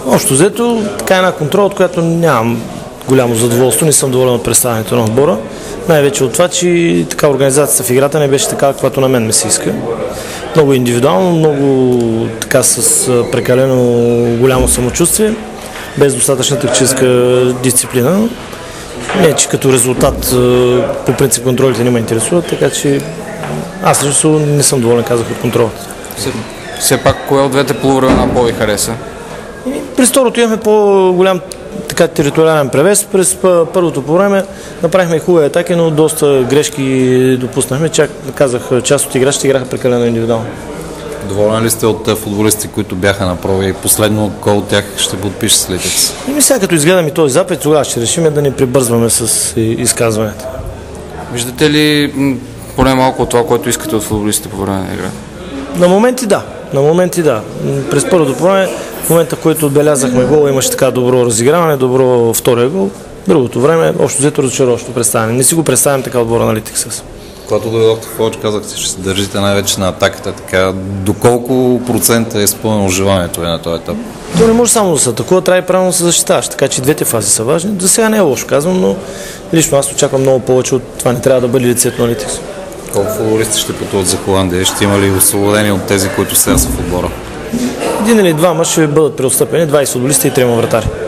Общо взето, така една контрола, от която нямам голямо задоволство, не съм доволен от представянето на отбора. Най-вече от това, че така организацията в играта не беше така, каквато на мен ми се иска. Много индивидуално, много така с прекалено голямо самочувствие, без достатъчна тактическа дисциплина. Не, че като резултат по принцип контролите не ме интересуват, така че аз лично не съм доволен, казах, от контролата. Все пак, кое от двете полувремена по-ви хареса? През второто имахме по-голям териториален превес. През първото по време направихме хубави атаки, но доста грешки допуснахме. Чак казах, част от играчите играха прекалено индивидуално. Доволен ли сте от футболистите, които бяха на проба и последно кой от тях ще подпише с Литекс? Сега като изгледам и този запит, тогава ще решим да не прибързваме с изказването. Виждате ли поне малко от това, което искате от футболистите по време на игра? На моменти да. През първото по време, в момента, в който отбелязахме гол, имаше така добро разиграване, добро втория гол. Другото време, общо взето разочароващо представяне. Не си го представям така отбора на Литекс. Когато дойдохте в Ловеч, казахте, че се държите най-вече на атаката. Така, доколко процента е изпълнено желанието на този етап? То не може само да се атакува, трябва и правилно да се защитаваш. Така че двете фази са важни. За сега не е лошо, казвам, но лично аз очаквам много повече от това. Не трябва да бъде лицето на Литекс. Колко футболисти ще пътуват за Холандия? Ще има ли освободени от тези, които сега са в отбора? Един или двама ще бъдат преотстъпени, 20 футболиста и 3 вратари.